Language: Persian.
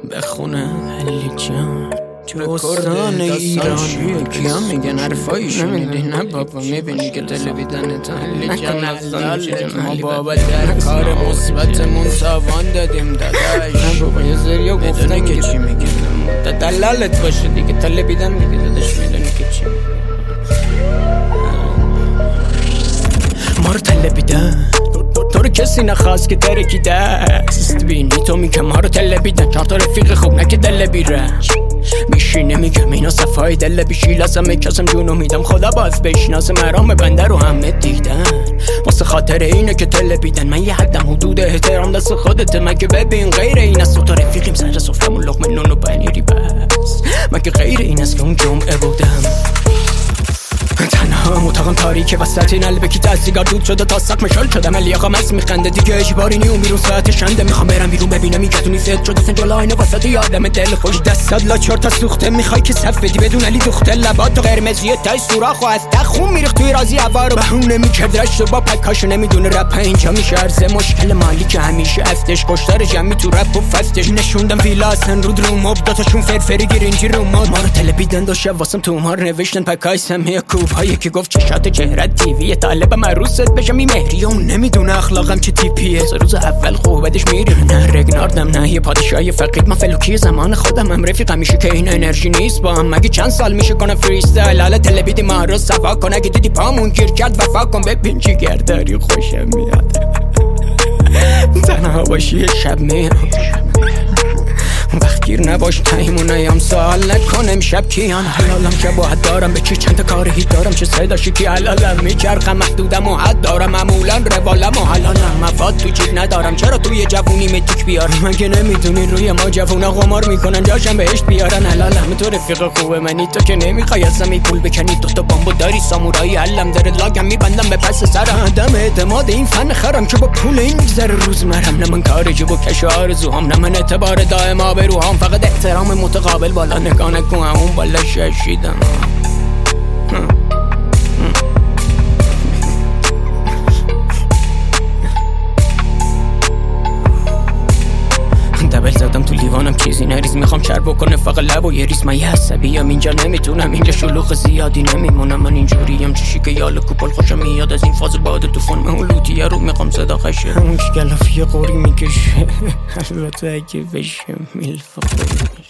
بخونه علیجان تو استان ایران کیا میگن حرفایی شنیدی؟ نه بابا میبینی که تلویزیون تا علیجان نزدالت ما بابا در کار مثبتمون تاوان دادیم داداش. نه بابا یه زریا گفتن که چی میگه تا دلالت باشه دیگه تلویزیون میگه داداش میدونی که چی ما رو تلویزیون تو رو کسی نخواست که ترکی دست بینی تو میگه ما رو تلویزیون چهار تا رفیق خوب نکه دل بیره میشینه میگم اینا صفای دل بیشی لازم میکسم جونو میدم خدا باز بشناسه مرام بنده رو همه دیدن واسه خاطر اینه که تلویزیون من یه حدم حدود احترام دست خودت مگه ببین غیر این است تو رفیقیم سر سفرمون لقمه نون و پنیری بس مگه غیر این است که اون جمعه بودم تنها اتاقم تاریکه وسط این البکی تا سیگار دود شده تا سق مشال شدم علی آقا مست میخنده دیگه اجباری نیوم بیرون ساعت شنده میخوام برم بیرون ببینم این کتونی زد شده سنجال آینه وسط یادم دل خوش دستات لاچار تا سوخته میخوای که صف بدی بدون علی دخته لبات تو قرمزیه تای سوراخ و از تخون میریخ توی رازی هوا رو بهونه میکرد رشت با پکاشو نمیدونه رپ اینجا میشه عرضه مشکل مالی که همیشه افتش کشتار جمعی تو رپ و فستش نشوندم ویلا اصلا رود رو مب داتاشون فرفری گرینجی رو ما رو تلویزیون دو شب واسم تو مار نوشتن پکای سمیه کوبایی که گفت چشات چهرت تیویه طالبم عروست بشم این مهری اون نمیدونه اخلاقم چه تیپیه روز اول خوب بعدش میره نه رگناردم نه یه پادشاهی فقید من فلوکی زمان خودم هم رفیقم میشه که این انرژی نیست با هم مگه چند سال میشه کنه فریستایل حالا تلویزیون ما رو صفا کن اگه دیدی پامون گیر کرد وفا کن ببین چیگر داری خوشم میاد تنها باشی شب میاد وقت گیر نباش تایمون نیام سوال نکن امشب کیان حلالم که باید دارم به چی چند تا کار هیت دارم چه صداشی که حلالم میچرخم محدودم و حد دارم معمولا روالم و حلالم مفاد تو جیب ندارم چرا توی جوونی متیک بیارم مگه نمیدونی روی ما جوونا قمار میکنن جاشم بهشت بیارن حلالم تو رفیق خوبه منی تو که نمیخوای ازم ای پول بکنی تو بامبو داری سامورایی علم داره لاگم میبندم به پس سر آدم اعتماد این فن خرم که با پول این میگذره روزمرم نه من کار جیب و کش آرزوام نه من اعتبار دائم آبروام فقط احترام متقابل بالا نگاه نکن اون بالا ششیدم دبل زدم تو لیوانم چیزی نریز میخوام چر بکنه فقط لب و یه ریز من یه عصبیم اینجا نمیتونم اینجا شلوغ زیادی نمیمونم من اینجوریم چشی که یال کوپل خوشم میاد از این فاز باد توفان من لوتیه رو میخوام صدا خشه همون که گلافی قوری میکشه البته اگه بشه میلف